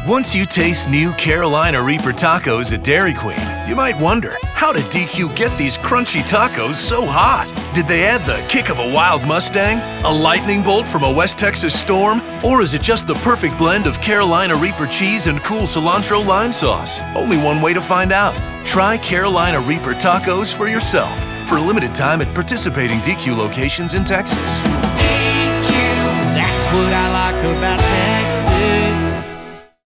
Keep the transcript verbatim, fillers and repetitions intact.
Once you taste new Carolina Reaper tacos at Dairy Queen, you might wonder, how did D Q get these crunchy tacos so hot? Did they add the kick of a wild Mustang? A lightning bolt from a West Texas storm? Or is it just the perfect blend of Carolina Reaper cheese and cool cilantro lime sauce? Only one way to find out. Try Carolina Reaper tacos for yourself for a limited time at participating D Q locations in Texas. D Q, that's what I like about town.